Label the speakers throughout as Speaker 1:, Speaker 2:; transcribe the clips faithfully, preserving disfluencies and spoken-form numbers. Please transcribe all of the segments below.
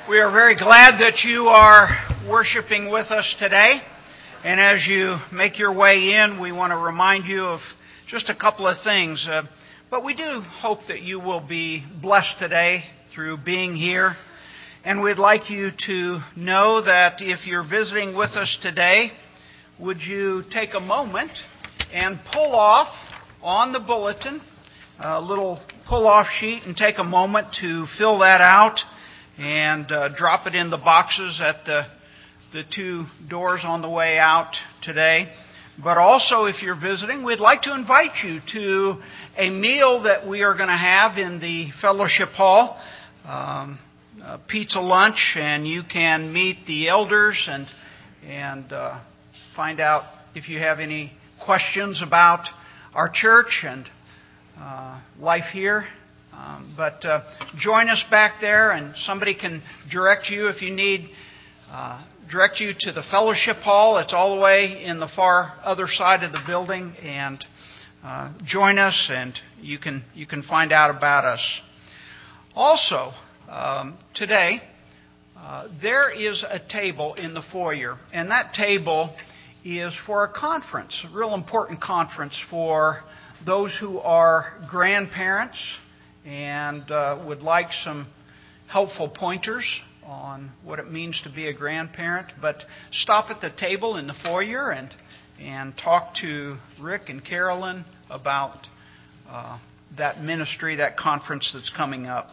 Speaker 1: We are very glad that you are worshiping with us today. And as you make your way in, we want to remind you of just a couple of things. Uh, but we do hope that you will be blessed today through being here. And we'd like you to know that if you're visiting with us today, would you take a moment and pull off on the bulletin a little pull-off sheet and take a moment to fill that out and uh, drop it in the boxes at the the two doors on the way out today. But also, if you're visiting, we'd like to invite you to a meal that we are going to have in the fellowship hall, um, a pizza lunch, and you can meet the elders and and uh, find out if you have any questions about our church and uh, life here. Um, but uh, join us back there, and somebody can direct you if you need uh, direct you to the fellowship hall. It's all the way in the far other side of the building, and uh, join us, and you can you can find out about us. Also, um, today uh, there is a table in the foyer, and that table is for a conference, a real important conference for those who are grandparents and uh, would like some helpful pointers on what it means to be a grandparent. But stop at the table in the foyer and and talk to Rick and Carolyn about uh, that ministry, that conference that's coming up.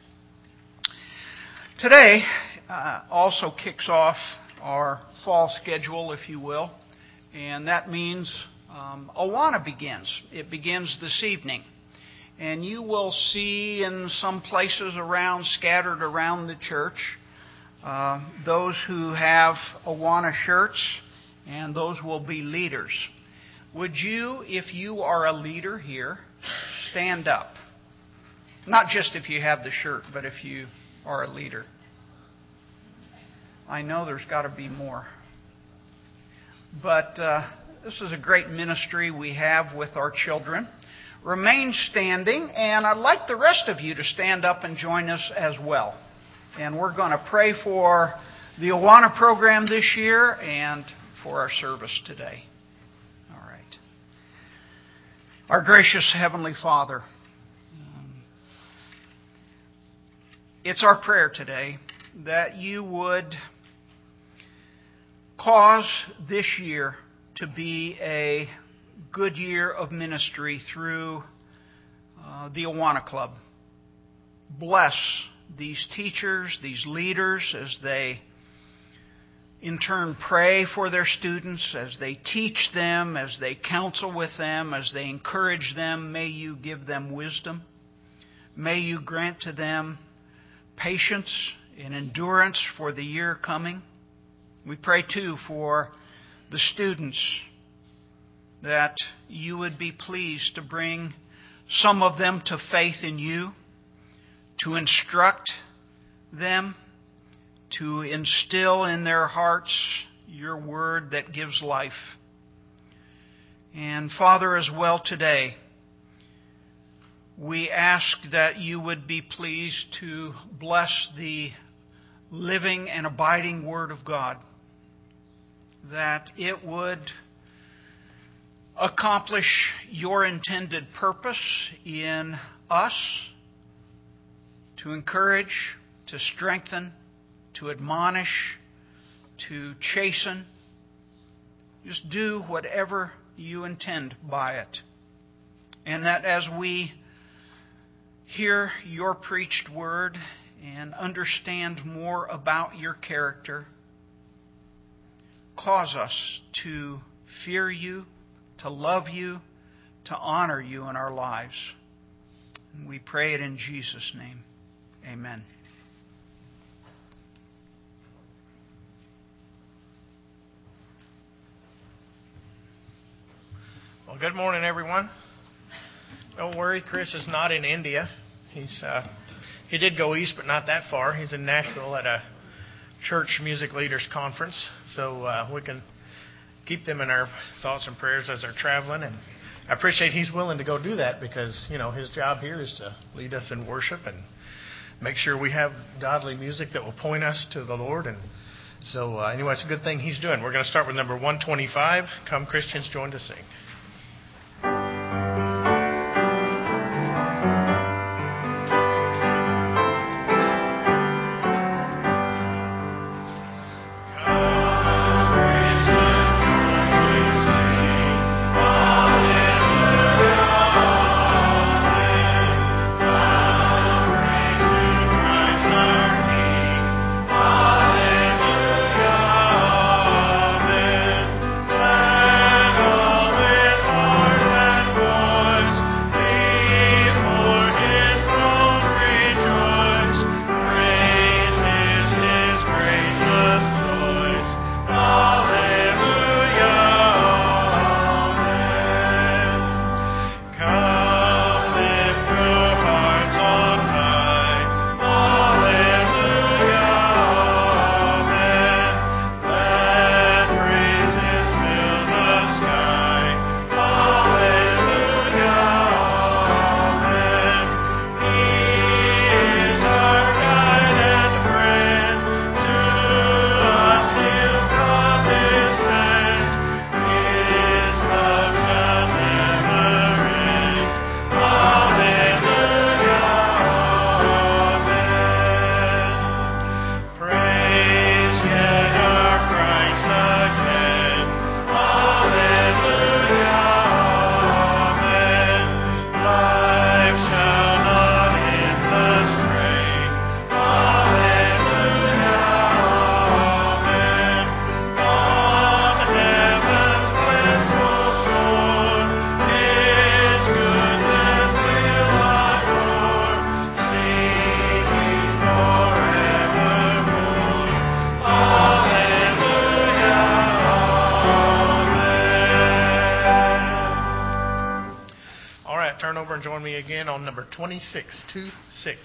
Speaker 1: Today uh, also kicks off our fall schedule, if you will, and that means um, Awana begins. It begins this evening. And you will see in some places around, scattered around the church, uh, those who have Awana shirts, and those will be leaders. Would you, if you are a leader here, stand up? Not just if you have the shirt, but if you are a leader. I know there's got to be more. But uh, this is a great ministry we have with our children. Remain standing, and I'd like the rest of you to stand up and join us as well. And we're going to pray for the Awana program this year and for our service today. All right. Our gracious Heavenly Father, um, it's our prayer today that you would cause this year to be a good year of ministry through uh, the Awana Club. Bless these teachers, these leaders, as they in turn pray for their students, as they teach them, as they counsel with them, as they encourage them. May you give them wisdom. May you grant to them patience and endurance for the year coming. We pray too for the students, that you would be pleased to bring some of them to faith in you, to instruct them, to instill in their hearts your word that gives life. And Father, as well today, we ask that you would be pleased to bless the living and abiding Word of God, that it would accomplish your intended purpose in us, to encourage, to strengthen, to admonish, to chasten. Just do whatever you intend by it. And that as we hear your preached word and understand more about your character, cause us to fear you, to love you, to honor you in our lives. And we pray it in Jesus' name. Amen.
Speaker 2: Well, good morning, everyone. Don't worry, Chris is not in India. He's uh, he did go east, but not that far. He's in Nashville at a church music leaders conference, so uh, we can keep them in our thoughts and prayers as they're traveling. And I appreciate he's willing to go do that because, you know, his job here is to lead us in worship. And make sure we have godly music that will point us to the Lord. And so, uh, anyway, it's a good thing He's doing. We're going to start with number one twenty-five. Come, Christians, join to sing. And join me again on number twenty-six, two six.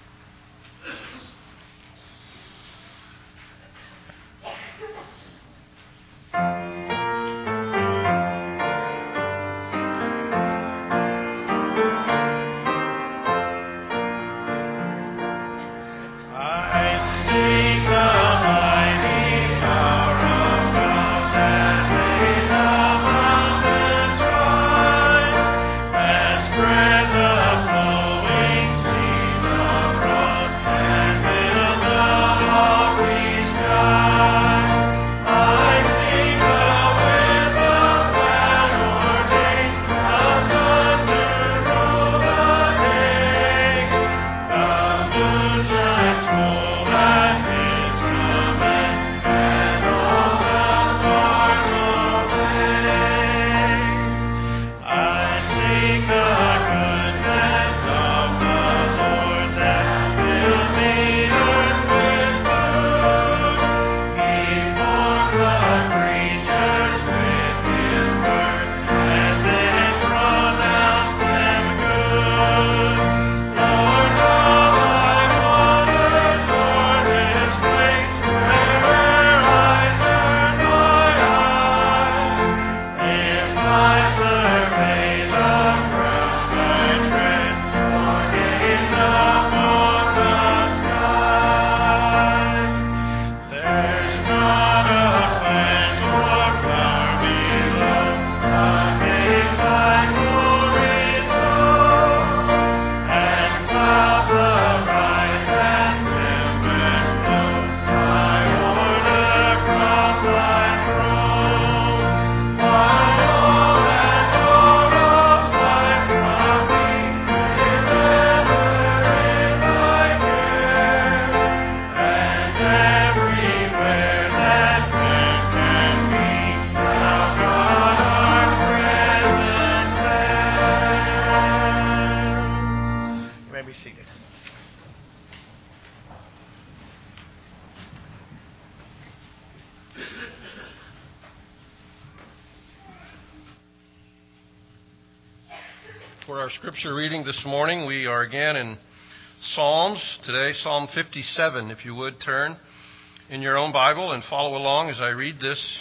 Speaker 3: For our scripture reading this morning, we are again in Psalms. Today, Psalm fifty-seven. If you would turn in your own Bible and follow along as I read this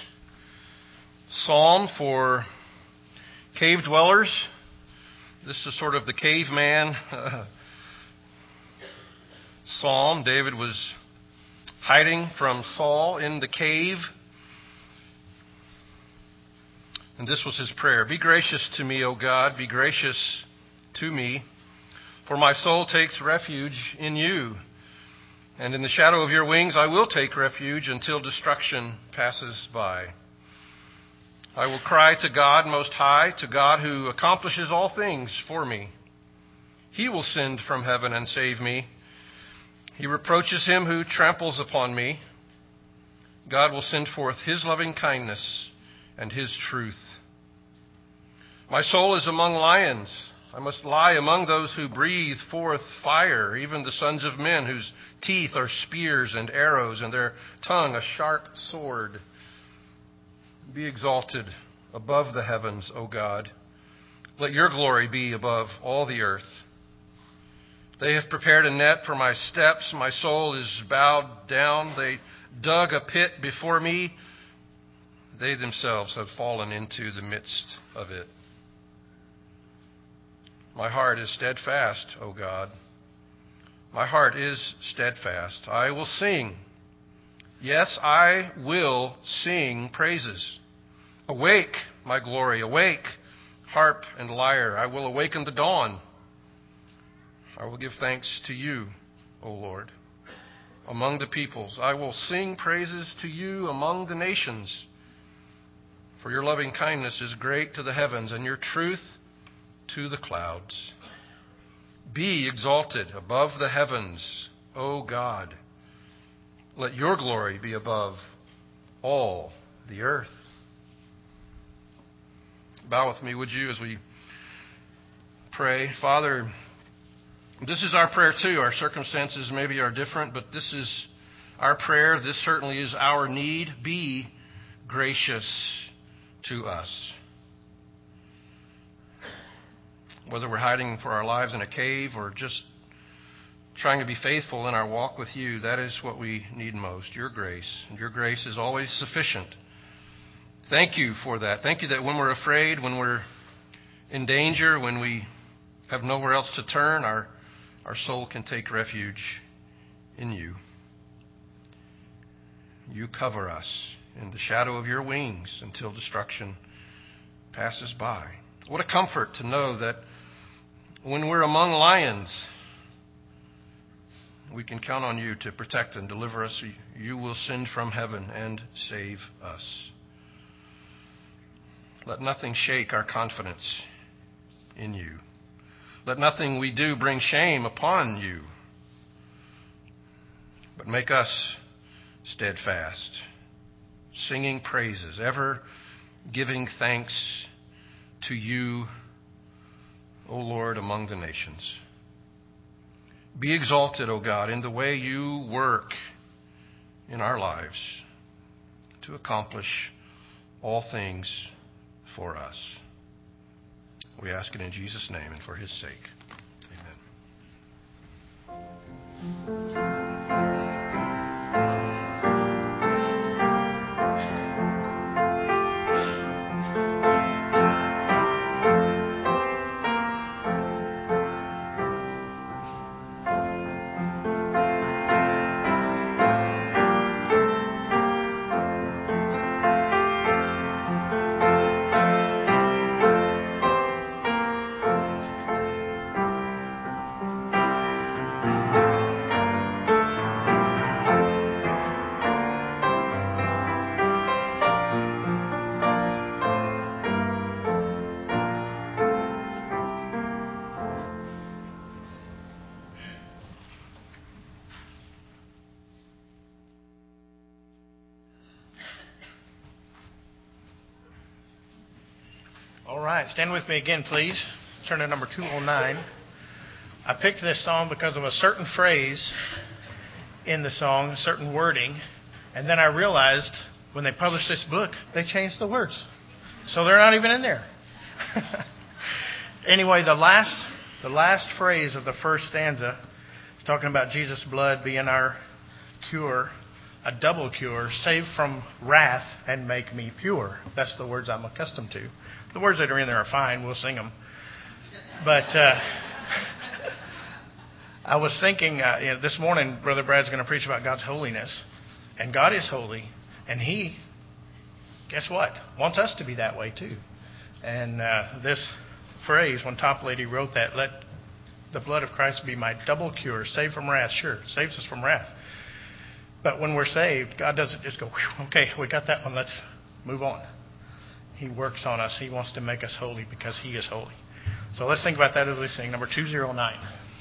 Speaker 3: psalm for cave dwellers. This is sort of the caveman uh, psalm, David was hiding from Saul in the cave. And this was his prayer. Be gracious to me, O God, be gracious to me, for my soul takes refuge in you. And in the shadow of your wings I will take refuge until destruction passes by. I will cry to God Most High, to God who accomplishes all things for me. He will send from heaven and save me. He reproaches him who tramples upon me. God will send forth his loving kindness and his truth. My soul is among lions. I must lie among those who breathe forth fire, even the sons of men whose teeth are spears and arrows and their tongue a sharp sword. Be exalted above the heavens, O God. Let your glory be above all the earth. They have prepared a net for my steps. My soul is bowed down. They dug a pit before me. They themselves have fallen into the midst of it. My heart is steadfast, O God. My heart is steadfast. I will sing. Yes, I will sing praises. Awake, my glory, awake, harp and lyre. I will awaken the dawn. I will give thanks to you, O Lord, among the peoples. I will sing praises to you among the nations. For your loving kindness is great to the heavens, and your truth to the clouds. Be exalted above the heavens, O God. Let your glory be above all the earth. Bow with me, would you, as we pray. Father, this is our prayer too. Our circumstances maybe are different, but this is our prayer. This certainly is our need. Be gracious to us. Whether we're hiding for our lives in a cave or just trying to be faithful in our walk with you, that is what we need most, your grace. And your grace is always sufficient. Thank you for that. Thank you that when we're afraid, when we're in danger, when we have nowhere else to turn, our, our soul can take refuge in you. You cover us in the shadow of your wings until destruction passes by. What a comfort to know that when we're among lions, we can count on you to protect and deliver us. You will send from heaven and save us. Let nothing shake our confidence in you. Let nothing we do bring shame upon you. But make us steadfast, singing praises, ever giving thanks to you, O Lord, among the nations. Be exalted, O God, in the way you work in our lives to accomplish all things for us. We ask it in Jesus' name and for his sake. Amen.
Speaker 2: All right, stand with me again, please. Turn to number two oh nine. I picked this song because of a certain phrase in the song, a certain wording, and then I realized when they published this book, they changed the words. So they're not even in there. Anyway, the last the last phrase of the first stanza is talking about Jesus' blood being our cure, a double cure, save from wrath and make me pure. That's the words I'm accustomed to. The words that are in there are fine. We'll sing them. But uh, I was thinking uh, you know, this morning, Brother Brad's going to preach about God's holiness, and God is holy, and He, guess what, wants us to be that way too. And uh, this phrase, when Top Lady wrote that, let the blood of Christ be my double cure, save from wrath. Sure, saves us from wrath. But when we're saved, God doesn't just go, okay, we got that one, let's move on. He works on us. He wants to make us holy because He is holy. So let's think about that as we sing. Number two oh nine.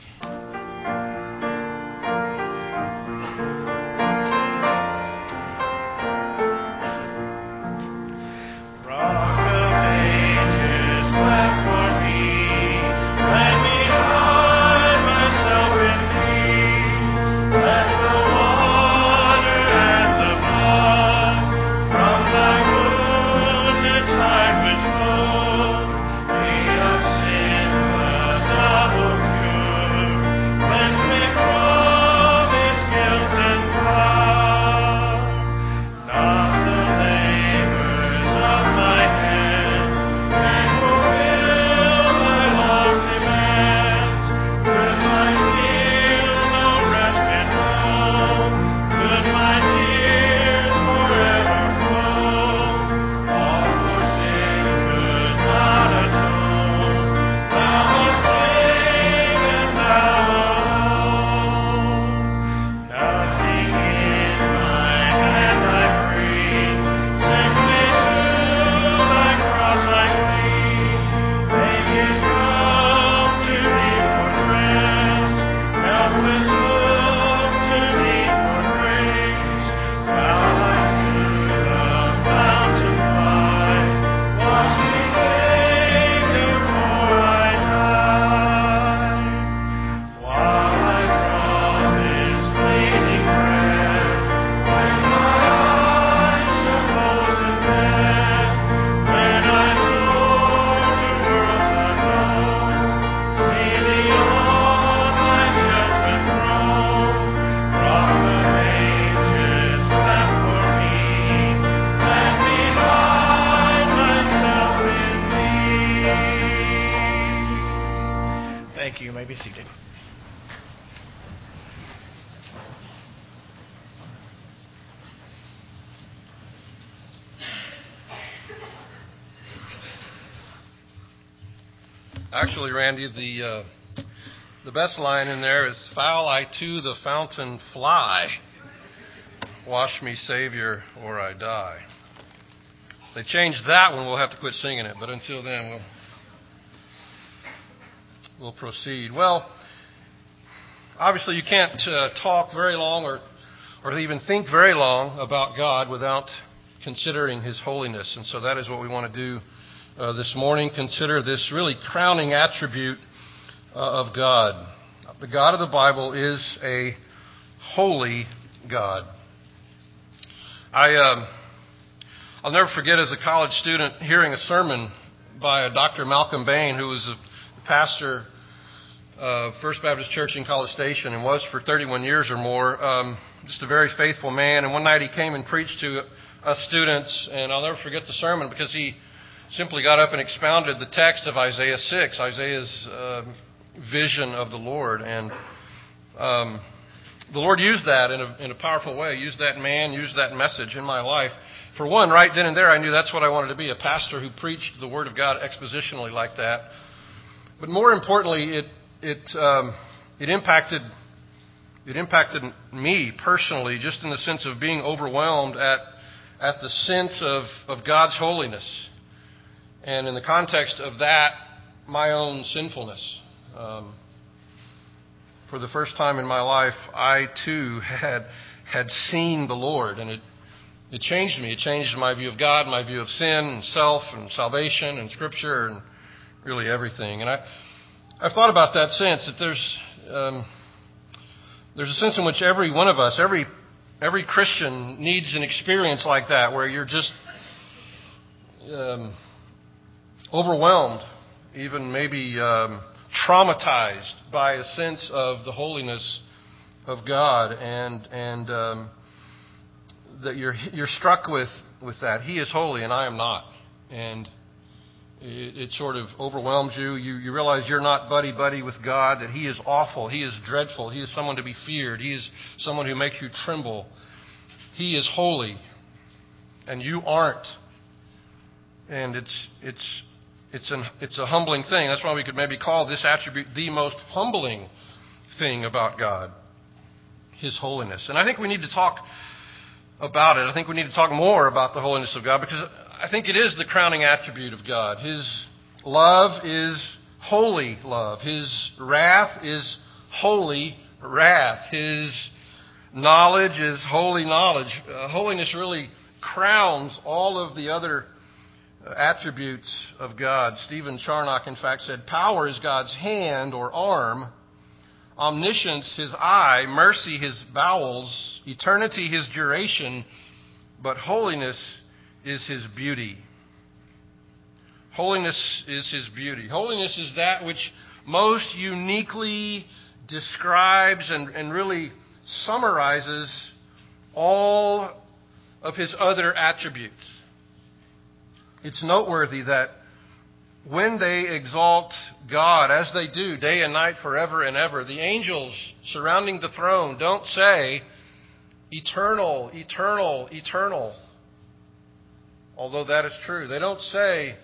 Speaker 3: Actually, Randy, the uh, the best line in there is, "Foul I to the fountain fly, wash me, Savior, or I die." If they change that one, we'll have to quit singing it. But until then, we'll we'll proceed. Well, obviously, you can't uh, talk very long or or even think very long about God without considering His holiness, and so that is what we want to do Uh, this morning. Consider this really crowning attribute uh, of God. The God of the Bible is a holy God. I, um, I'll never forget as a college student hearing a sermon by Doctor Malcolm Bain, who was a pastor of First Baptist Church in College Station and was for thirty-one years or more. Um, just a very faithful man. And one night he came and preached to us students, and I'll never forget the sermon because he simply got up and expounded the text of Isaiah six, Isaiah's uh, vision of the Lord. And um, the Lord used that in a, in a powerful way, used that man, used that message in my life. For one, right then and there, I knew that's what I wanted to be, a pastor who preached the Word of God expositionally like that. But more importantly, it it um, it impacted it impacted me personally, just in the sense of being overwhelmed at at the sense of, of God's holiness. And in the context of that, my own sinfulness. Um, for the first time in my life, I too had had seen the Lord, and it it changed me. It changed my view of God, my view of sin, and self, and salvation, and Scripture, and really everything. And I I've thought about that sense that there's um, there's a sense in which every one of us, every every Christian, needs an experience like that, where you're just um, overwhelmed, even maybe um, traumatized by a sense of the holiness of God, and and um, that you're you're struck with, with that. He is holy and I am not, and It, it sort of overwhelms you. you. You realize you're not buddy-buddy with God, that He is awful, He is dreadful, He is someone to be feared, He is someone who makes you tremble. He is holy, and you aren't. And it's it's it's an it's a humbling thing. That's why we could maybe call this attribute the most humbling thing about God, His holiness. And I think we need to talk about it. I think we need to talk more about the holiness of God, because I think it is the crowning attribute of God. His love is holy love. His wrath is holy wrath. His knowledge is holy knowledge. Uh, holiness really crowns all of the other uh, attributes of God. Stephen Charnock, in fact, said, power is God's hand or arm, omniscience His eye, mercy His bowels, eternity His duration, but holiness is His beauty. Holiness is His beauty. Holiness is that which most uniquely describes and, and really summarizes all of His other attributes. It's noteworthy that when they exalt God, as they do day and night forever and ever, the angels surrounding the throne don't say, eternal, eternal, eternal. Although that is true. They don't say,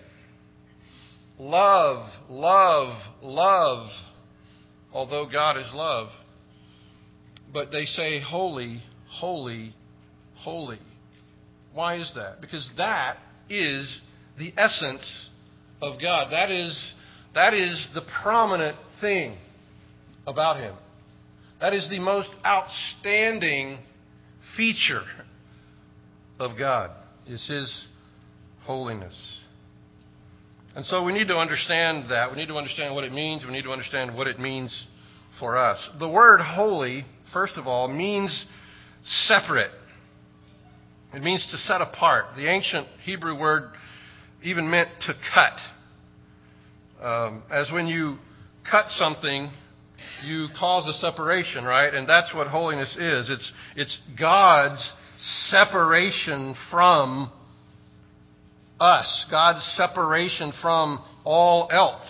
Speaker 3: love, love, love, although God is love. But they say, holy, holy, holy. Why is that? Because that is the essence of God. That is, that is the prominent thing about Him. That is the most outstanding feature of God, is His holiness. And so we need to understand that. We need to understand what it means. We need to understand what it means for us. The word holy, first of all, means separate. It means to set apart. The ancient Hebrew word even meant to cut. Um, as when you cut something, you cause a separation, right? And that's what holiness is. It's, it's God's separation from us, God's separation from all else.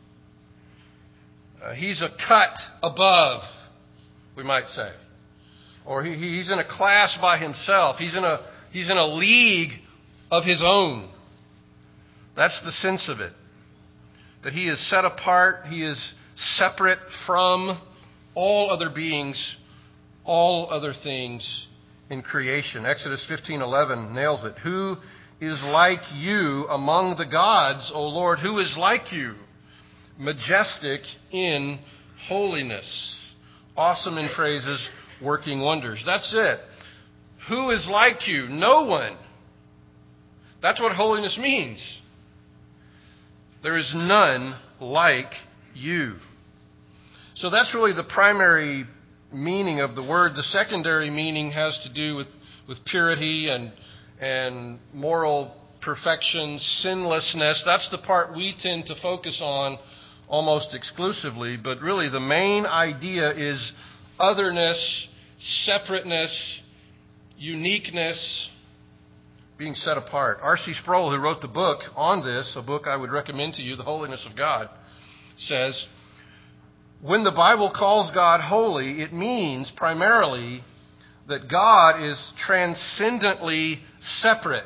Speaker 3: Uh, he's a cut above, we might say. Or he, he's in a class by himself. He's in a, he's in a league of his own. That's the sense of it. That he is set apart, he is separate from all other beings, all other things in creation. Exodus fifteen eleven nails it. Who is like you among the gods, O Lord? Who is like you? Majestic in holiness, awesome in praises, working wonders. That's it. Who is like you? No one. That's what holiness means. There is none like you. So that's really the primary meaning of the word. The secondary meaning has to do with, with purity and and moral perfection, sinlessness. That's the part we tend to focus on almost exclusively. But really the main idea is otherness, separateness, uniqueness, being set apart. R C Sproul, who wrote the book on this, a book I would recommend to you, The Holiness of God, says, when the Bible calls God holy, it means primarily that God is transcendently separate.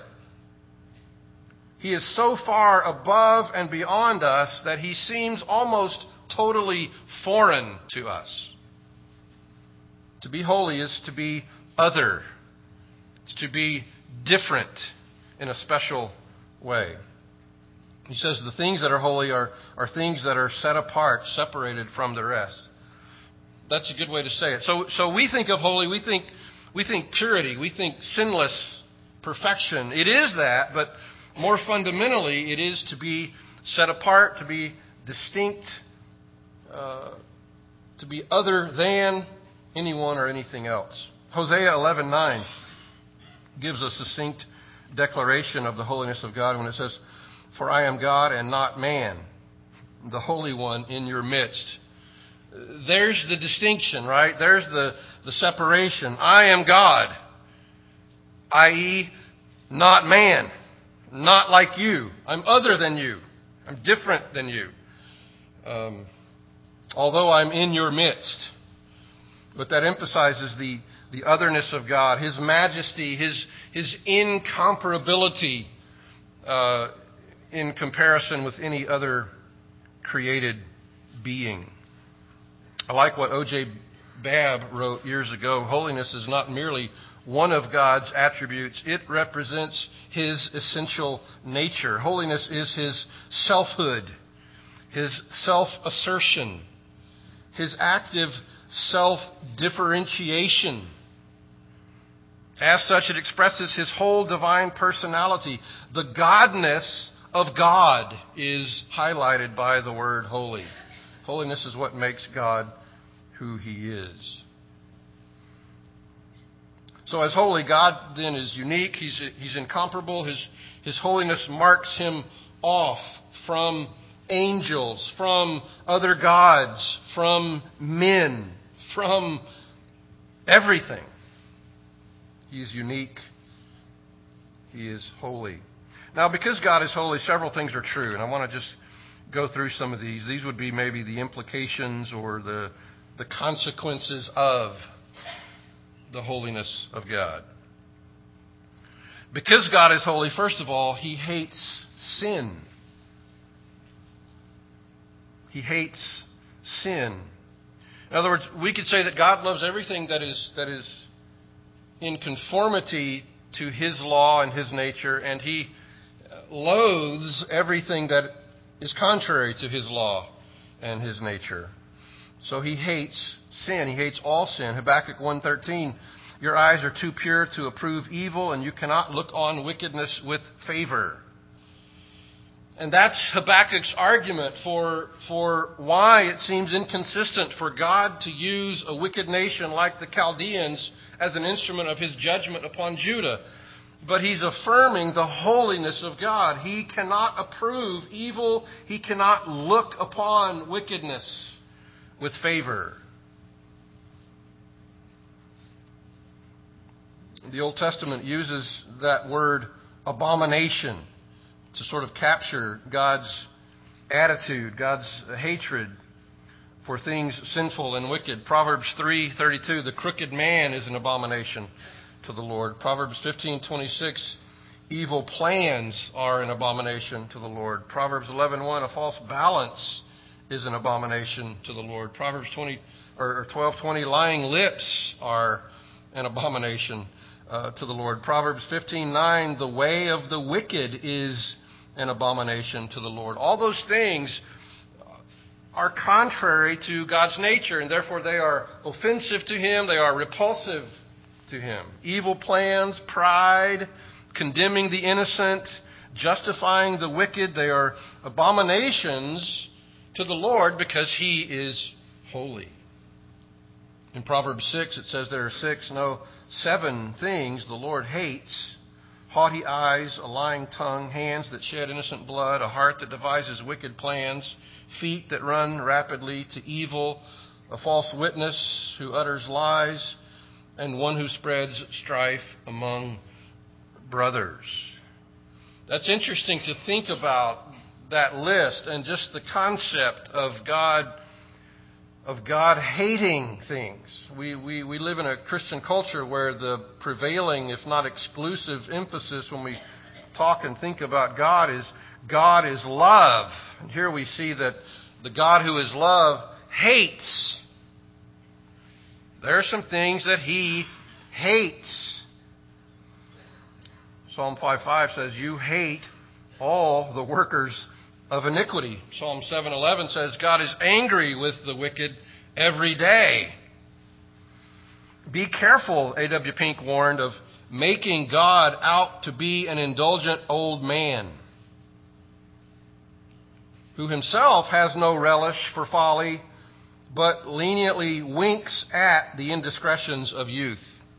Speaker 3: He is so far above and beyond us that He seems almost totally foreign to us. To be holy is to be other. It's to be different in a special way. He says the things that are holy are, are things that are set apart, separated from the rest. That's a good way to say it. So, so we think of holy, we think we think purity, we think sinless perfection. It is that, but more fundamentally, it is to be set apart, to be distinct, uh, to be other than anyone or anything else. Hosea eleven nine gives a succinct declaration of the holiness of God when it says, "For I am God and not man, the Holy One in your midst." There's the distinction, right? There's the, the separation. I am God, that is, not man, not like you. I'm other than you. I'm different than you. Um, although I'm in your midst. But that emphasizes the, the otherness of God, His majesty, His, His incomparability uh, in comparison with any other created being. I like what O J Babb wrote years ago. Holiness is not merely one of God's attributes. It represents His essential nature. Holiness is His selfhood, His self-assertion, His active self-differentiation. As such, it expresses His whole divine personality. The godness of God is highlighted by the word holy. Holiness is what makes God who He is. So as holy, God then is unique. He's, he's incomparable. His, His holiness marks Him off from angels, from other gods, from men, from everything. He is unique. He is holy. Now, because God is holy, several things are true, and I want to just go through some of these. These would be maybe the implications or the, the consequences of the holiness of God. Because God is holy, first of all, He hates sin. He hates sin. In other words, we could say that God loves everything that is that is in conformity to His law and His nature, and He loathes everything that is contrary to His law and His nature. So He hates sin. He hates all sin. Habakkuk one thirteen, your eyes are too pure to approve evil, and you cannot look on wickedness with favor. And that's Habakkuk's argument for, for why it seems inconsistent for God to use a wicked nation like the Chaldeans as an instrument of His judgment upon Judah. But he's affirming the holiness of God. He cannot approve evil. He cannot look upon wickedness with favor. The Old Testament uses that word abomination to sort of capture God's attitude, God's hatred for things sinful and wicked. Proverbs three thirty-two, the crooked man is an abomination to the Lord. Proverbs fifteen twenty-six, evil plans are an abomination to the Lord. Proverbs eleven one, a false balance is an abomination to the Lord. Proverbs twenty or twelve twenty, lying lips are an abomination uh, to the Lord. Proverbs fifteen nine, the way of the wicked is an abomination to the Lord. All those things are contrary to God's nature, and therefore they are offensive to Him. They are repulsive to Him. Evil plans, pride, condemning the innocent, justifying the wicked, they are abominations to the Lord because He is holy. In Proverbs six, it says there are six, no, seven things the Lord hates: haughty eyes, a lying tongue, hands that shed innocent blood, a heart that devises wicked plans, feet that run rapidly to evil, a false witness who utters lies, and one who spreads strife among brothers. That's interesting to think about, that list, and just the concept of God of God hating things. We, we, we live in a Christian culture where the prevailing, if not exclusive, emphasis when we talk and think about God is God is love. And here we see that the God who is love hates. There are some things that He hates. Psalm five five says, you hate all the workers of iniquity. Psalm seven eleven says, God is angry with the wicked every day. Be careful, A W Pink warned, of making God out to be an indulgent old man who himself has no relish for folly, but leniently winks at the indiscretions of youth.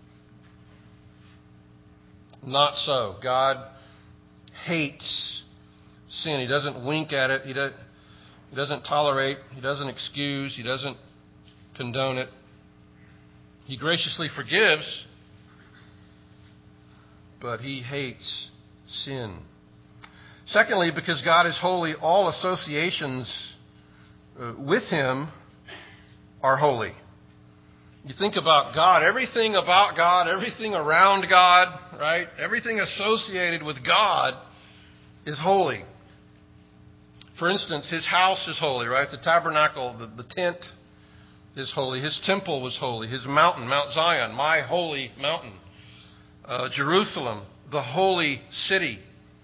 Speaker 3: Not so. God hates sin. He doesn't wink at it. He, does, he doesn't tolerate. He doesn't excuse. He doesn't condone it. He graciously forgives, but He hates sin. Secondly, because God is holy, all associations uh, with Him are holy. You think about God, everything about God, everything around God, right? Everything associated with God is holy. For instance, His house is holy, right? The tabernacle, the, the tent is holy. His temple was holy. His mountain, Mount Zion, my holy mountain. Uh, Jerusalem, the holy city.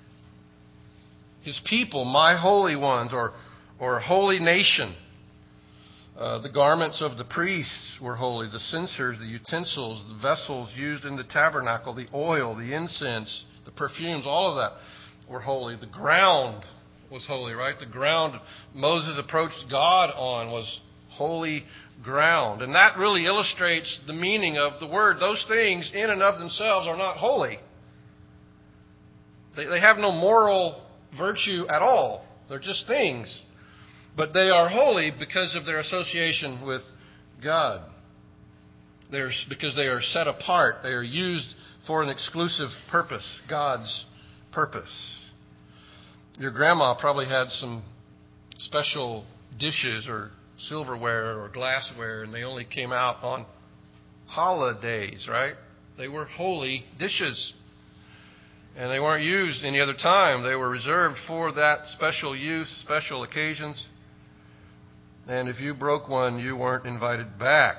Speaker 3: His people, my holy ones, or, or holy nation. Uh, the garments of the priests were holy, the censers, the utensils, the vessels used in the tabernacle, the oil, the incense, the perfumes, all of that were holy. The ground was holy, right? The ground Moses approached God on was holy ground. And that really illustrates the meaning of the word. Those things in and of themselves are not holy. They, they have no moral virtue at all. They're just things. But they are holy because of their association with God. They're, because they are set apart. They are used for an exclusive purpose, God's purpose. Your grandma probably had some special dishes or silverware or glassware, and they only came out on holidays, right? They were holy dishes. And they weren't used any other time. They were reserved for that special use, special occasions. And if you broke one, you weren't invited back.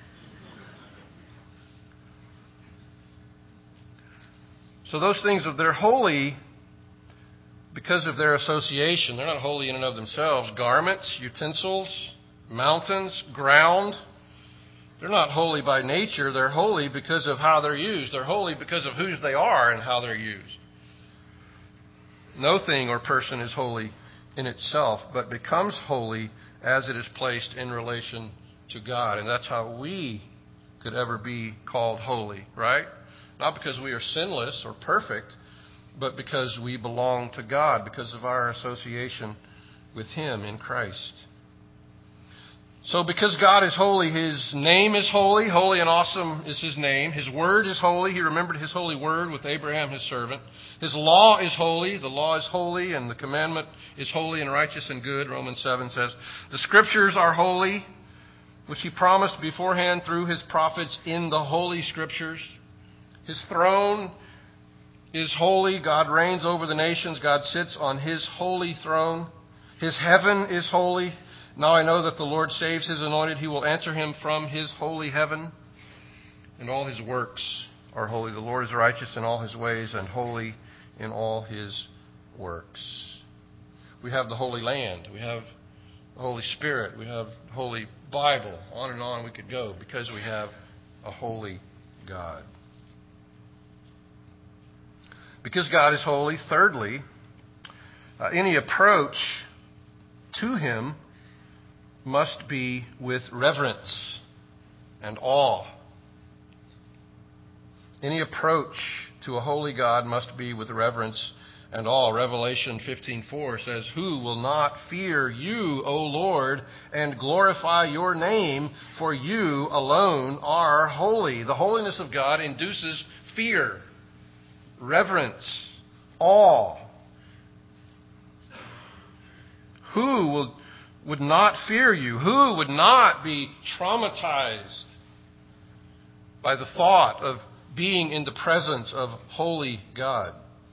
Speaker 3: So those things, they're holy because of their association. They're not holy in and of themselves. Garments, utensils, mountains, ground. They're not holy by nature. They're holy because of how they're used. They're holy because of whose they are and how they're used. No thing or person is holy in itself, but becomes holy as it is placed in relation to God. And that's how we could ever be called holy, right? Not because we are sinless or perfect, but because we belong to God, because of our association with Him in Christ. So because God is holy, His name is holy. Holy and awesome is His name. His word is holy. He remembered His holy word with Abraham, His servant. His law is holy. The law is holy, and the commandment is holy and righteous and good. Romans seven says, the Scriptures are holy, which He promised beforehand through His prophets in the holy Scriptures. His throne is holy. God reigns over the nations. God sits on His holy throne. His heaven is holy. Now I know that the Lord saves His anointed. He will answer him from His holy heaven. And all His works are holy. The Lord is righteous in all His ways and holy in all His works. We have the Holy Land. We have the Holy Spirit. We have the Holy Bible. On and on we could go because we have a holy God. Because God is holy, thirdly, uh, any approach to Him must be with reverence and awe. Any approach to a holy God must be with reverence and awe. Revelation fifteen four says, who will not fear you, O Lord, and glorify your name, for you alone are holy. The holiness of God induces fear, reverence, awe. Who will would not fear you? Who would not be traumatized by the thought of being in the presence of holy God?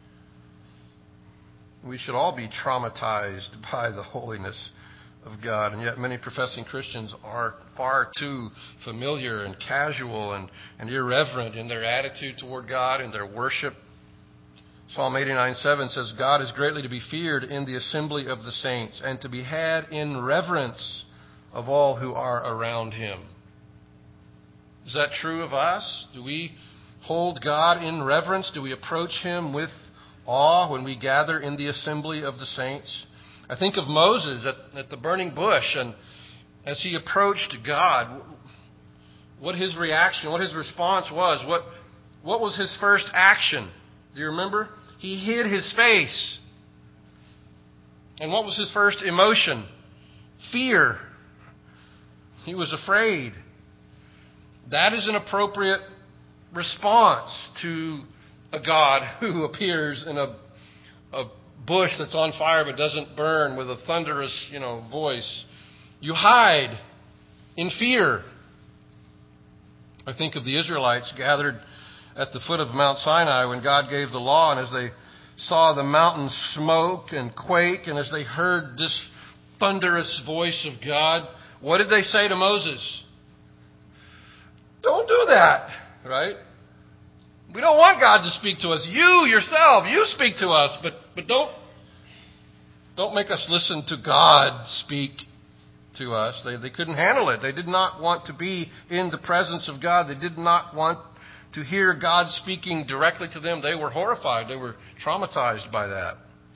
Speaker 3: We should all be traumatized by the holiness of God, and yet many professing Christians are far too familiar and casual and, and irreverent in their attitude toward God and their worship. Psalm eighty-nine seven says, God is greatly to be feared in the assembly of the saints and to be had in reverence of all who are around Him. Is that true of us? Do we hold God in reverence? Do we approach Him with awe when we gather in the assembly of the saints? I think of Moses at, at the burning bush, and as he approached God, what his reaction, what his response was, what, what was his first action? Do you remember? He hid his face. And what was his first emotion? Fear. He was afraid. That is an appropriate response to a God who appears in a, a bush that's on fire but doesn't burn with a thunderous, you know, voice. You hide in fear. I think of the Israelites gathered at the foot of Mount Sinai when God gave the law, and as they saw the mountain smoke and quake, and as they heard this thunderous voice of God, what did they say to Moses? Don't do that, right? We don't want God to speak to us. You yourself, you speak to us, but but don't don't make us listen to God speak to us. They they couldn't handle it. They did not want to be in the presence of God. They did not want to hear God speaking directly to them. They were horrified. They were traumatized by that.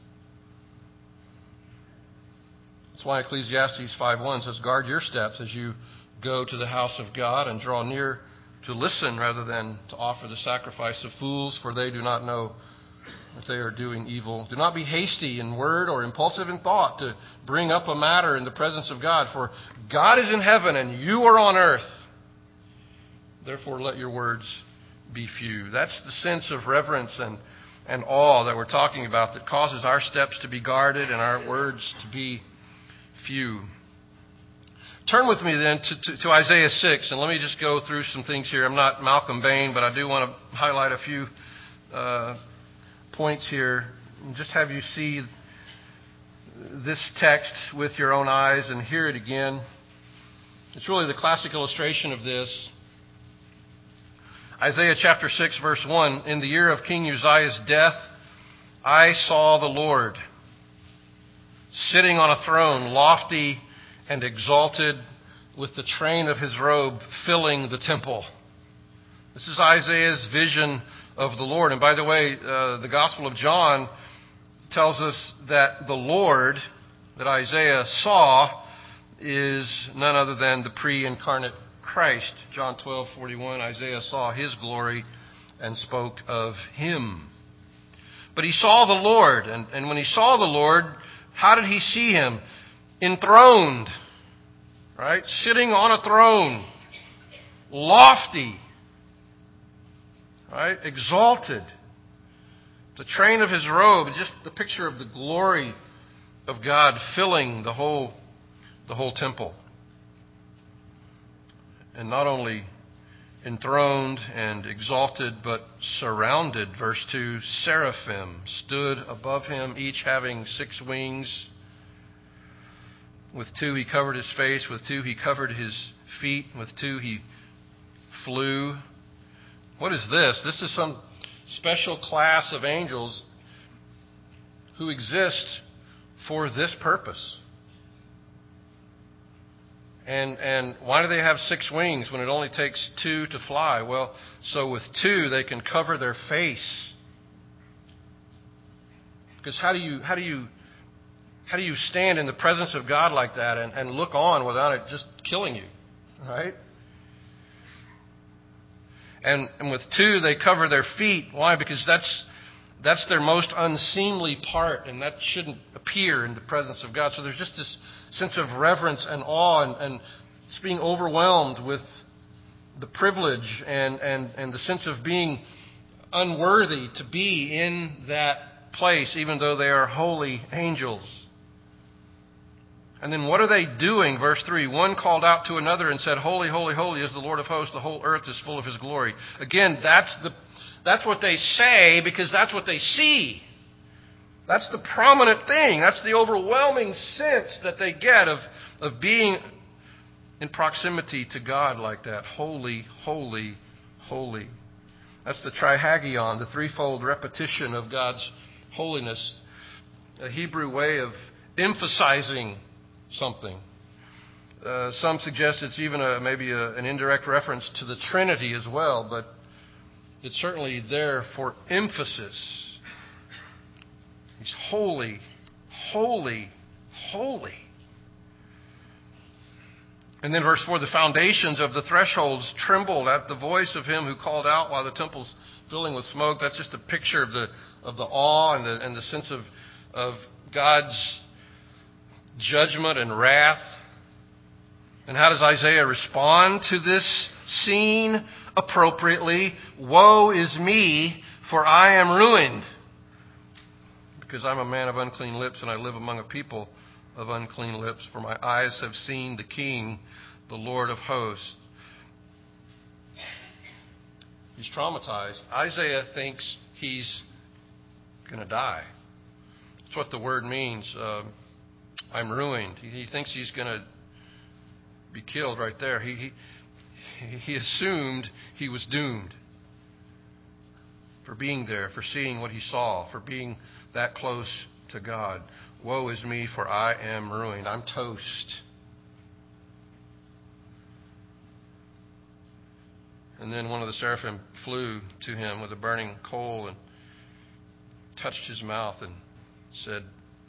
Speaker 3: That's why Ecclesiastes five one says, guard your steps as you go to the house of God and draw near to listen rather than to offer the sacrifice of fools, for they do not know that they are doing evil. Do not be hasty in word or impulsive in thought to bring up a matter in the presence of God, for God is in heaven and you are on earth. Therefore let your words be few. That's the sense of reverence and, and awe that we're talking about that causes our steps to be guarded and our words to be few. Turn with me then to, to, to Isaiah six, and let me just go through some things here. I'm not Malcolm Bain, but I do want to highlight a few uh, points here and just have you see this text with your own eyes and hear it again. It's really the classic illustration of this. Isaiah chapter six, verse one, in the year of King Uzziah's death, I saw the Lord sitting on a throne, lofty and exalted, with the train of his robe filling the temple. This is Isaiah's vision of the Lord. And by the way, uh, the Gospel of John tells us that the Lord that Isaiah saw is none other than the pre-incarnate Christ. John twelve forty-one, Isaiah saw his glory and spoke of him. But he saw the Lord, and, and when he saw the Lord, how did he see him? Enthroned, right? Sitting on a throne, lofty, right? Exalted. The train of his robe, just the picture of the glory of God filling the whole, the whole temple. And not only enthroned and exalted, but surrounded. Verse two, seraphim stood above him, each having six wings. With two he covered his face, with two he covered his feet, with two he flew. What is this? This is some special class of angels who exist for this purpose. And and why do they have six wings when it only takes two to fly? Well, so with two they can cover their face. Because how do you how do you how do you stand in the presence of God like that and, and look on without it just killing you? Right? And and with two they cover their feet. Why? Because that's that's their most unseemly part, and that shouldn't appear in the presence of God. So there's just this sense of reverence and awe, and, and it's being overwhelmed with the privilege and, and, and the sense of being unworthy to be in that place, even though they are holy angels. And then what are they doing? Verse three, one called out to another and said, Holy, holy, holy is the Lord of hosts. The whole earth is full of his glory. Again, that's the that's what they say because that's what they see. That's the prominent thing. That's the overwhelming sense that they get of, of being in proximity to God like that. Holy, holy, holy. That's the trihagion, the threefold repetition of God's holiness. A Hebrew way of emphasizing something. Uh, some suggest it's even a, maybe a, an indirect reference to the Trinity as well, but it's certainly there for emphasis. He's holy, holy, holy. And then verse four, the foundations of the thresholds trembled at the voice of him who called out while the temple's filling with smoke. That's just a picture of the of the awe and the and the sense of of God's judgment and wrath. And how does Isaiah respond to this scene? Appropriately, woe is me, for I am ruined. because I'm a man of unclean lips, and I live among a people of unclean lips. For my eyes have seen the King, the Lord of hosts. He's traumatized. Isaiah thinks he's going to die. That's what the word means. Uh, I'm ruined. He, he thinks he's going to be killed right there. He, he he assumed he was doomed for being there, for seeing what he saw, for being that close to God. Woe is me, for I am ruined. I'm toast. And then one of the seraphim flew to him with a burning coal and touched his mouth and said,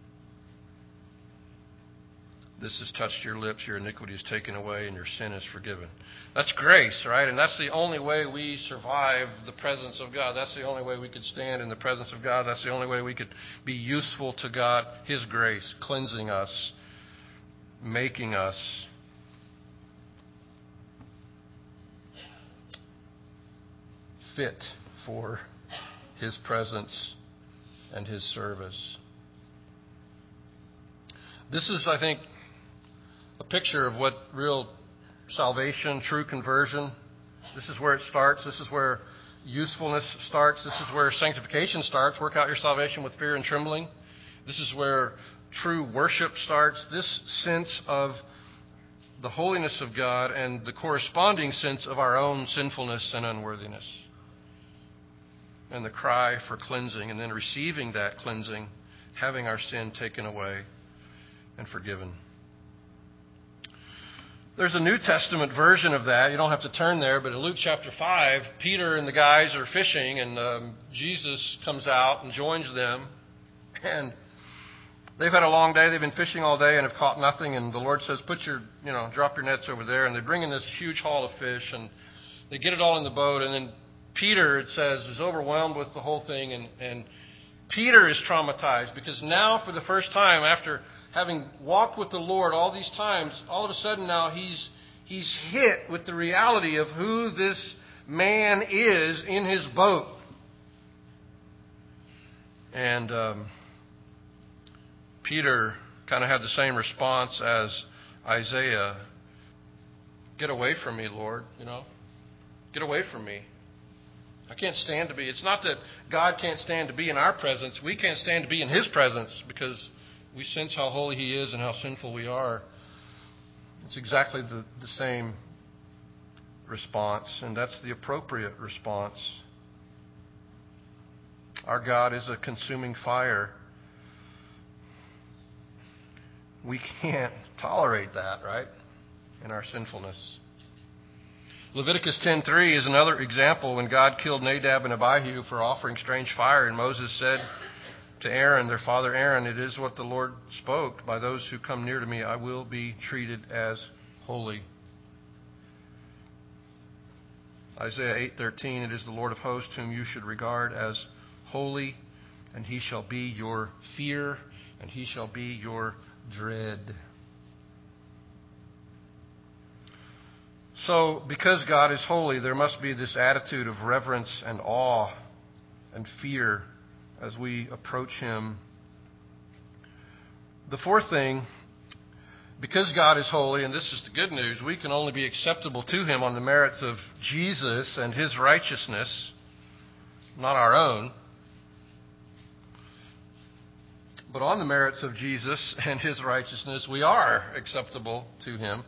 Speaker 3: "This has touched your lips, your iniquity is taken away, and your sin is forgiven." That's grace, right? And that's the only way we survive the presence of God. That's the only way we could stand in the presence of God. That's the only way we could be useful to God. His grace, cleansing us, making us fit for His presence and His service. This is, I think, a picture of what real salvation, true conversion, this is where it starts. This is where usefulness starts. This is where sanctification starts. Work out your salvation with fear and trembling. This is where true worship starts. This sense of the holiness of God and the corresponding sense of our own sinfulness and unworthiness. And the cry for cleansing, and then receiving that cleansing, having our sin taken away and forgiven. There's a New Testament version of that. You don't have to turn there, but in Luke chapter five, Peter and the guys are fishing, and um, Jesus comes out and joins them. And they've had a long day. They've been fishing all day and have caught nothing. And the Lord says, "Put your, you know, drop your nets over there." And they bring in this huge haul of fish, and they get it all in the boat. And then Peter, it says, is overwhelmed with the whole thing. And, and Peter is traumatized because now, for the first time, after having walked with the Lord all these times, all of a sudden now he's he's hit with the reality of who this man is in his boat. And um, Peter kind of had the same response as Isaiah. "Get away from me, Lord, you know. Get away from me. I can't stand to be." It's not that God can't stand to be in our presence. We can't stand to be in His presence because we sense how holy He is and how sinful we are. It's exactly the, the same response, and that's the appropriate response. Our God is a consuming fire. We can't tolerate that, right, in our sinfulness. Leviticus ten three is another example when God killed Nadab and Abihu for offering strange fire, and Moses said to Aaron, their father Aaron, "It is what the Lord spoke. By those who come near to me, I will be treated as holy." Isaiah eight thirteen, "It is the Lord of hosts whom you should regard as holy, and He shall be your fear, and He shall be your dread." So, because God is holy, there must be this attitude of reverence and awe and fear as we approach Him. The fourth thing, because God is holy, and this is the good news, we can only be acceptable to Him on the merits of Jesus and His righteousness, not our own, but on the merits of Jesus and His righteousness, we are acceptable to Him.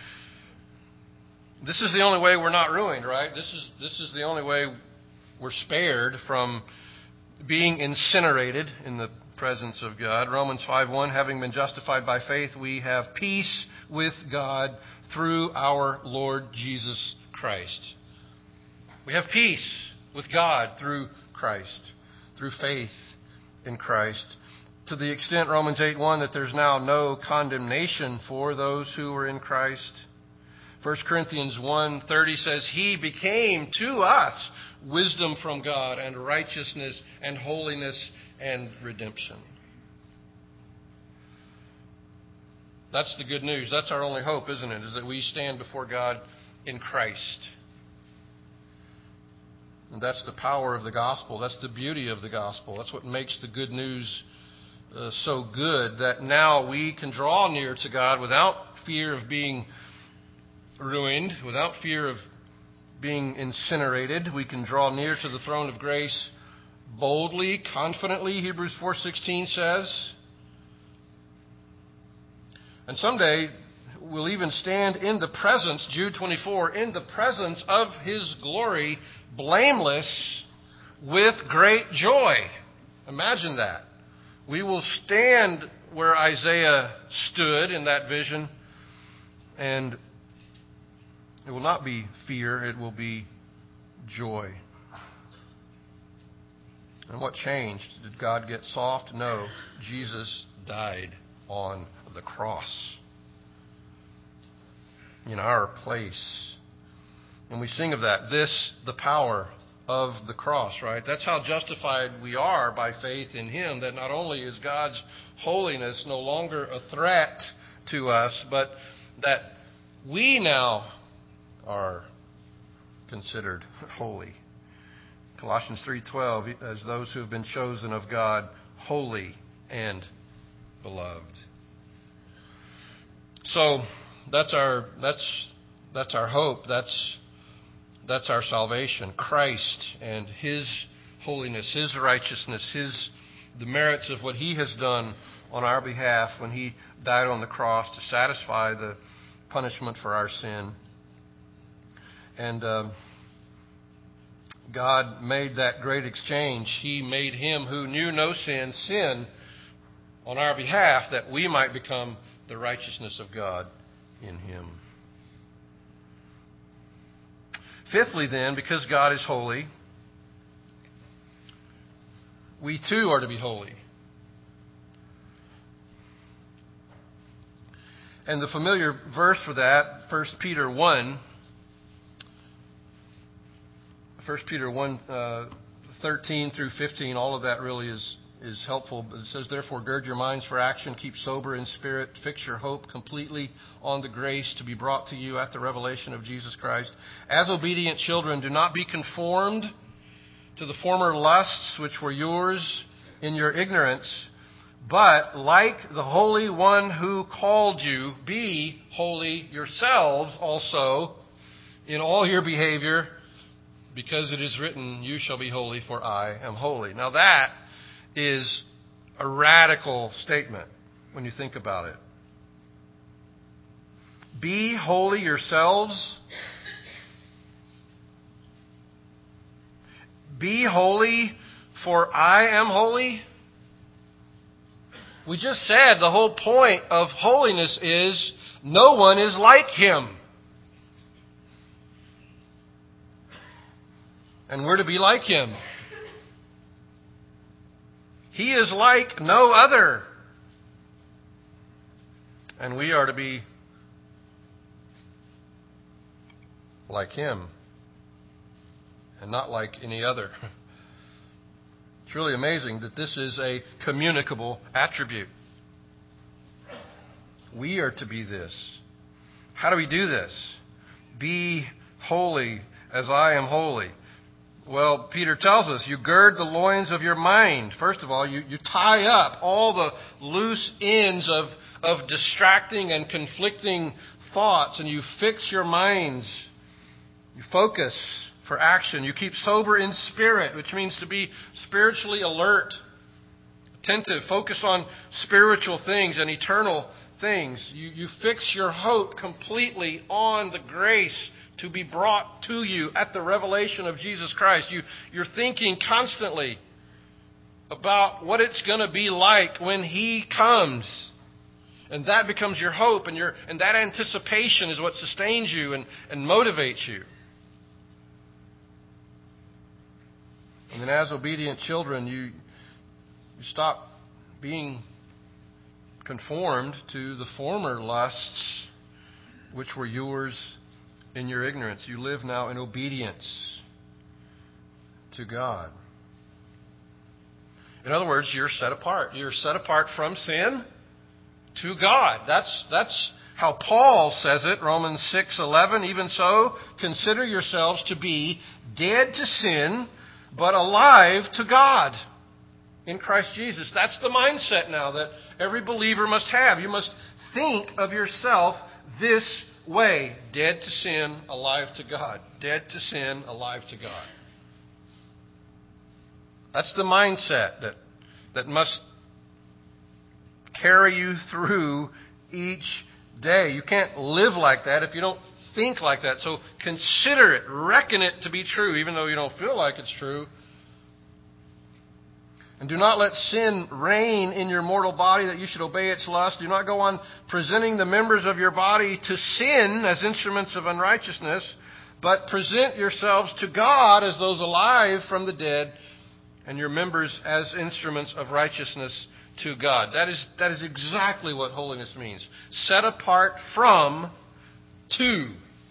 Speaker 3: This is the only way we're not ruined, right? This is this is the only way we're spared from being incinerated in the presence of God. Romans five one, "Having been justified by faith, we have peace with God through our Lord Jesus Christ." We have peace with God through Christ, through faith in Christ. To the extent, Romans eight one, that there's now no condemnation for those who are in Christ. First Corinthians one thirty says, "He became to us wisdom from God and righteousness and holiness and redemption." That's the good news. That's our only hope, isn't it? Is that we stand before God in Christ. And that's the power of the gospel. That's the beauty of the gospel. That's what makes the good news uh, so good that now we can draw near to God without fear of being ruined, without fear of being incinerated. We can draw near to the throne of grace boldly, confidently, Hebrews four sixteen says. And someday we'll even stand in the presence, Jude twenty-four, in the presence of His glory, blameless, with great joy. Imagine that. We will stand where Isaiah stood in that vision, and it will not be fear, it will be joy. And what changed? Did God get soft? No. Jesus died on the cross in our place. And we sing of that. This, the power of the cross, right? That's how justified we are by faith in Him, that not only is God's holiness no longer a threat to us, but that we now are considered holy. Colossians three twelve, as those who have been chosen of God, holy and beloved. So that's our that's that's our hope. That's that's our salvation. Christ and His holiness, His righteousness, His the merits of what He has done on our behalf when He died on the cross to satisfy the punishment for our sin. And um, God made that great exchange. He made Him who knew no sin, sin on our behalf, that we might become the righteousness of God in Him. Fifthly, then, because God is holy, we too are to be holy. And the familiar verse for that, First Peter one, First Peter one, uh, thirteen through fifteen, all of that really is, is helpful. But it says, therefore, gird your minds for action, keep sober in spirit, fix your hope completely on the grace to be brought to you at the revelation of Jesus Christ. As obedient children, do not be conformed to the former lusts which were yours in your ignorance, but like the Holy One who called you, be holy yourselves also in all your behavior, because it is written, you shall be holy, for I am holy. Now that is a radical statement when you think about it. Be holy yourselves. Be holy, for I am holy. We just said the whole point of holiness is no one is like Him. And we're to be like Him. He is like no other. And we are to be like Him and not like any other. It's really amazing that this is a communicable attribute. We are to be this. How do we do this? Be holy as I am holy. Well, Peter tells us, you gird the loins of your mind. First of all, you, you tie up all the loose ends of, of distracting and conflicting thoughts, and you fix your minds. You focus for action. You keep sober in spirit, which means to be spiritually alert, attentive, focused on spiritual things and eternal things. You, you fix your hope completely on the grace to be brought to you at the revelation of Jesus Christ. You, you're thinking constantly about what it's going to be like when He comes. And that becomes your hope, and your and that anticipation is what sustains you and, and motivates you. And then as obedient children, you, you stop being conformed to the former lusts which were yours in your ignorance. You live now in obedience to God. In other words, you're set apart. You're set apart from sin to God. That's that's how Paul says it, Romans six eleven. Even so, consider yourselves to be dead to sin, but alive to God. in Christ Jesus. That's the mindset now that every believer must have. You must think of yourself this way. Dead to sin, alive to God. Dead to sin, alive to God. That's the mindset that, that must carry you through each day. You can't live like that if you don't think like that. So consider it, reckon it to be true, even though you don't feel like it's true. And do not let sin reign in your mortal body that you should obey its lust. Do not go on presenting the members of your body to sin as instruments of unrighteousness, but present yourselves to God as those alive from the dead, and your members as instruments of righteousness to God. That is, that is exactly what holiness means. Set apart from, to.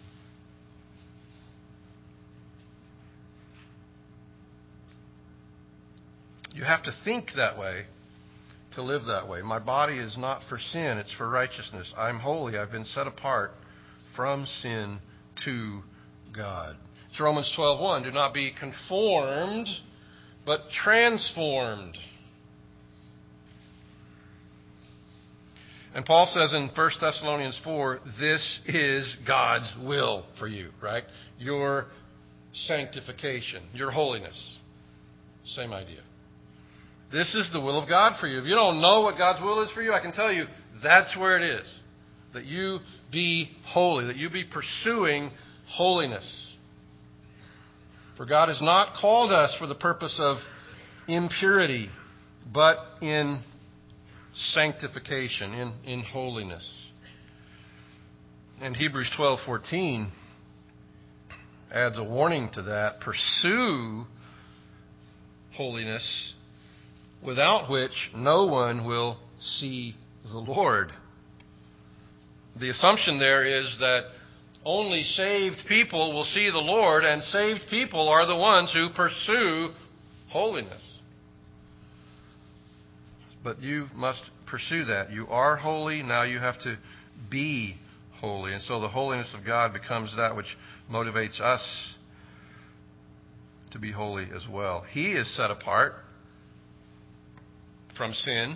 Speaker 3: You have to think that way to live that way. My body is not for sin, it's for righteousness. I'm holy. I've been set apart from sin to God. It's Romans twelve one. Do not be conformed, but transformed. And Paul says in First Thessalonians four, this is God's will for you, right? Your sanctification, your holiness. Same idea. This is the will of God for you. If you don't know what God's will is for you, I can tell you that's where it is. That you be holy, that you be pursuing holiness. For God has not called us for the purpose of impurity, but in sanctification, in, in holiness. And Hebrews twelve fourteen adds a warning to that. Pursue holiness, without which no one will see the Lord. The assumption there is that only saved people will see the Lord, and saved people are the ones who pursue holiness. But you must pursue that. You are holy, now you have to be holy. And so the holiness of God becomes that which motivates us to be holy as well. He is set apart from sin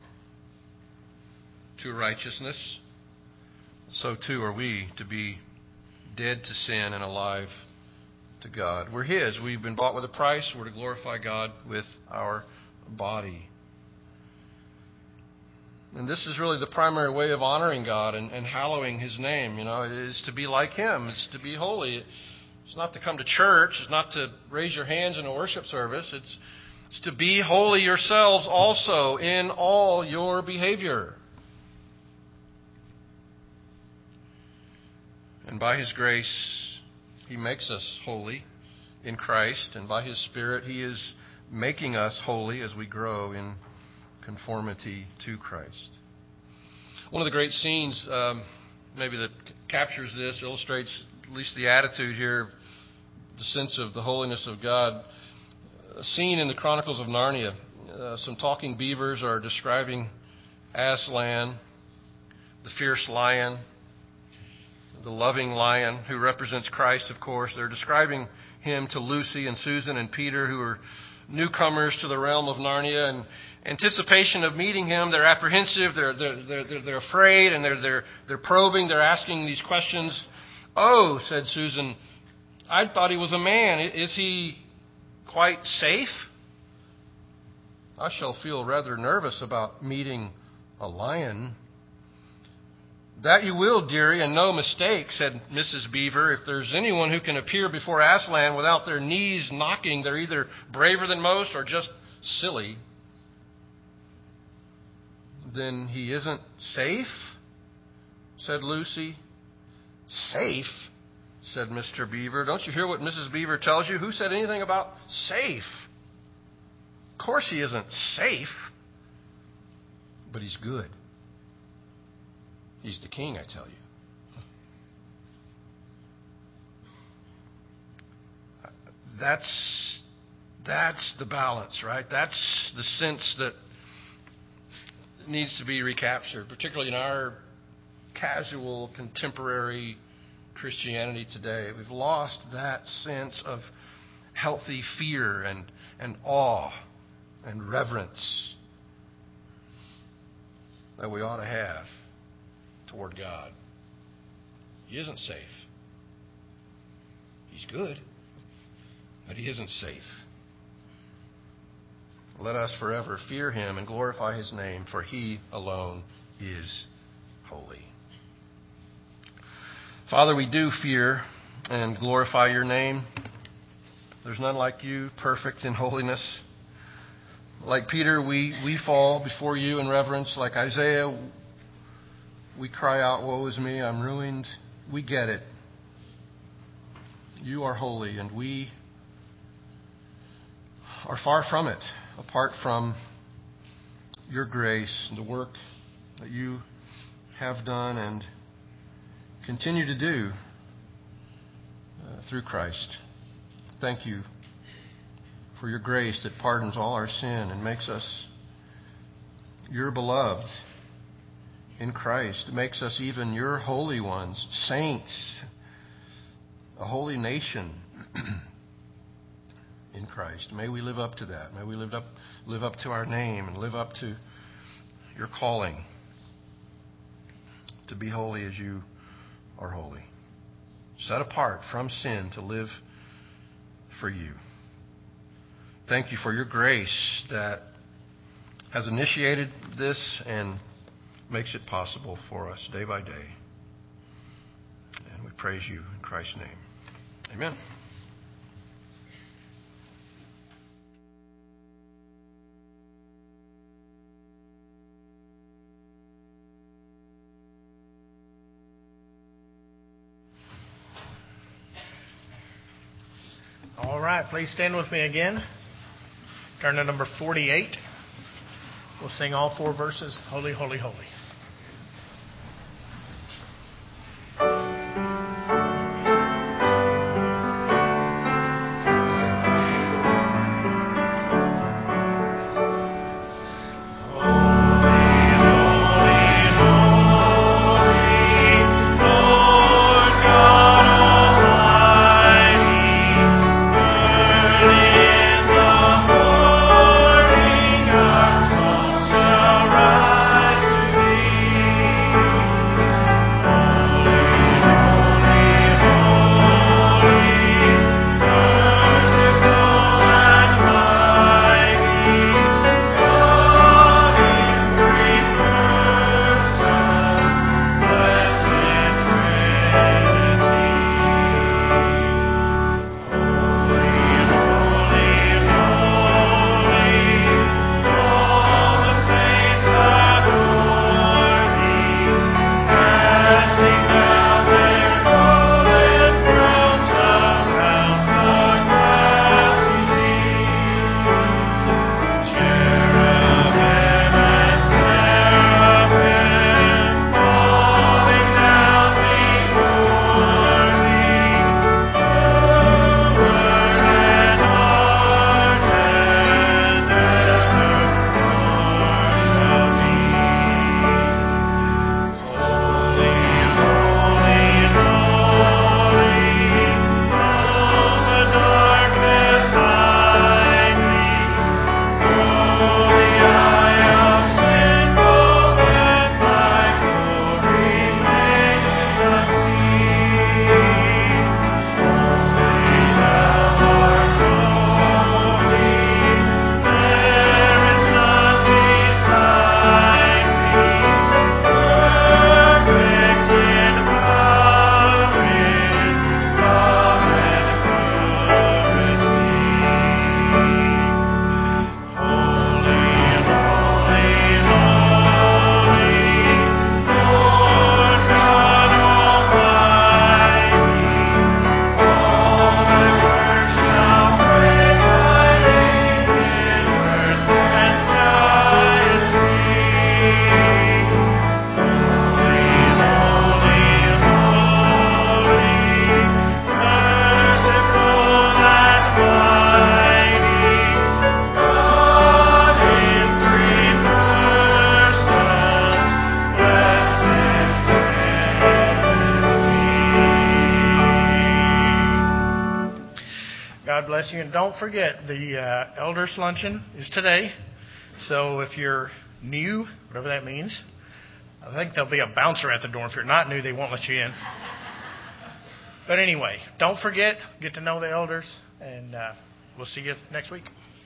Speaker 3: to righteousness. So too are we to be dead to sin and alive to God. We're His. We've been bought with a price. We're to glorify God with our body. And this is really the primary way of honoring God and, and hallowing His name. You know, it is to be like Him. It's to be holy. It's not to come to church. It's not to raise your hands in a worship service. It's It's to be holy yourselves also in all your behavior. And by His grace, He makes us holy in Christ. And by His Spirit, He is making us holy as we grow in conformity to Christ. One of the great scenes, um, maybe that captures this, illustrates at least the attitude here, the sense of the holiness of God. A scene in the Chronicles of Narnia. Uh, some talking beavers are describing Aslan, the fierce lion, the loving lion, who represents Christ, of course. They're describing him to Lucy and Susan and Peter, who are newcomers to the realm of Narnia. And anticipation of meeting him, they're apprehensive, they're they're they're, they're afraid, and they're they're they're probing. They're asking these questions. "Oh," said Susan, "I thought he was a man. Is he quite safe? I shall feel rather nervous about meeting a lion." "That you will, dearie, and no mistake," said Missus Beaver. "If there's anyone who can appear before Aslan without their knees knocking, they're either braver than most or just silly." "Then he isn't safe?" said Lucy. "Safe?" said Mister Beaver. "Don't you hear what Missus Beaver tells you? Who said anything about safe? Of course he isn't safe, but he's good. He's the king, I tell you." That's, that's the balance, right? That's the sense that needs to be recaptured, particularly in our casual, contemporary Christianity today. We've lost that sense of healthy fear and, and awe and reverence that we ought to have toward God. He isn't safe. He's good, but He isn't safe. Let us forever fear Him and glorify His name, for He alone is holy. Father, we do fear and glorify Your name. There's none like You, perfect in holiness. Like Peter, we, we fall before You in reverence. Like Isaiah, we cry out, woe is me, I'm ruined. We get it. You are holy, and we are far from it, apart from Your grace and the work that You have done and continue to do uh, through Christ. Thank You for Your grace that pardons all our sin and makes us Your beloved in Christ. It makes us even Your holy ones, saints, a holy nation in Christ. May we live up to that. May we live up, live up to our name and live up to Your calling to be holy as You are holy. Set apart from sin to live for You. Thank You for Your grace that has initiated this and makes it possible for us day by day. And we praise You in Christ's name. Amen.
Speaker 2: All right, please stand with me again. Turn to number forty-eight. We'll sing all four verses, Holy, Holy, Holy.
Speaker 4: Rise to thee.
Speaker 2: bless you. And don't forget, the uh, Elders Luncheon is today. So if you're new, whatever that means, I think there'll be a bouncer at the door. If you're not new, they won't let you in. But anyway, don't forget, get to know the elders, and uh, we'll see you next week.